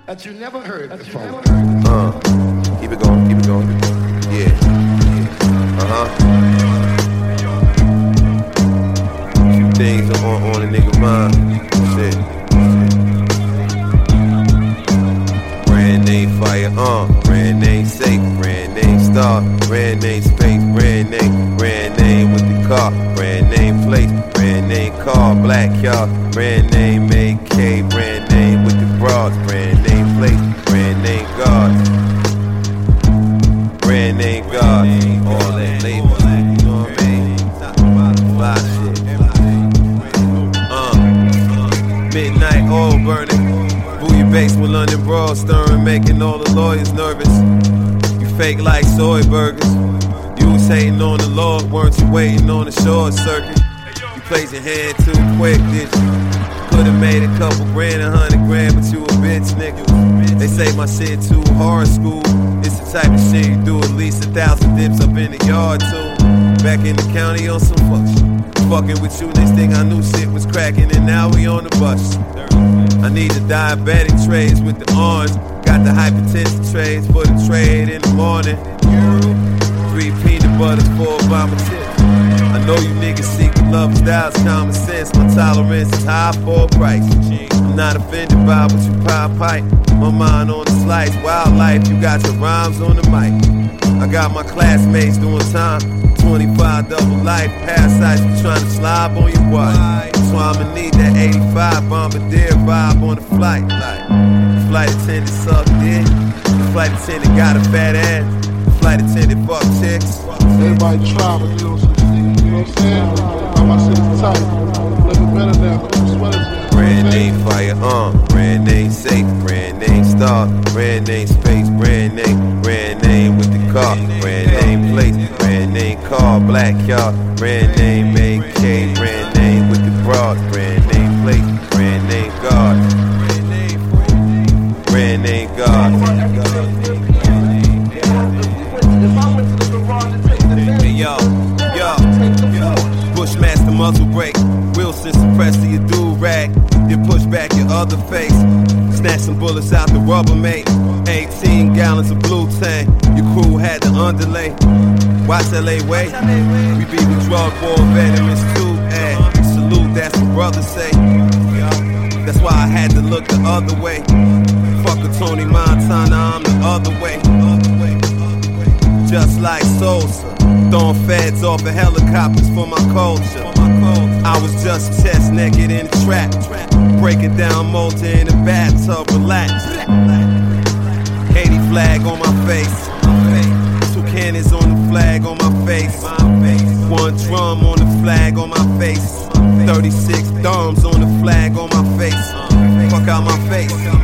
that you never heard before. Keep it going, keep it going. Yeah. Few things on a nigga mind. Shit. Brand name fire, brand name safe, brand name star, brand name space, brand name with the car, brand name place, brand name car, black y'all, brand name AK, brand name with the broads, brand name place, brand name God, brand name God, all that labor, you know what I mean? Fly shit. Midnight oil burning. Your base with London Broad stirring, making all the lawyers nervous. You fake like soy burgers. You was hating on the Lord, weren't you waiting on the short circuit? You played your hand too quick, did you? Could've made a couple grand, 100 grand, but you a bitch, nigga. They say my shit too hard school. It's the type of shit you do at least 1,000 dips up in the yard too. Back in the county on some fuck shit. Fucking with you, next thing I knew shit was cracking, and now we on the bus. I need the diabetic trays with the orange. Got the hypertension trays for the trade in the morning. 3 peanut butters, 4 Obama chips. I know you niggas seek the love styles, common sense. My tolerance is high for a price. I'm not offended by what you pipe. My mind on the slice, wildlife, you got your rhymes on the mic. I got my classmates doing time, 25 double life, parasites be trying to slob on your wife. So I'ma need that 85 Bombardier vibe on the flight. Like, the flight attendant sucked dick, the flight attendant got a fat ass, the flight attendant fuck chicks. Everybody travel, you know what I'm saying? My shit's tight, living better now, sweaters. Brand name fire, brand name safe, brand name star, brand name space, brand name with the car, brand name place, brand name car, black y'all, brand name AK, brand name with the broad, brand name place, brand name God, brand name God. Hey yo, Bushmaster muzzle brake, Wilson suppressor your do-rag, you push back your other face, snatch some bullets out the Rubbermaid, 18 gallons of blue tank, your crew had to underlay, watch LA way, we be the drug war veterans too, salute, that's what brothers say, that's why I had to look the other way, fuck a Tony Montana, I'm the other way, just like Sosa, throwing feds off of helicopters for my culture. I was just chest naked in the trap, breaking down Malta in the bathtub, relax. Haiti flag on my face, 2 cannons on the flag on my face, 1 drum on the flag on my face, 36 thumbs on the flag on my face. Fuck out my face.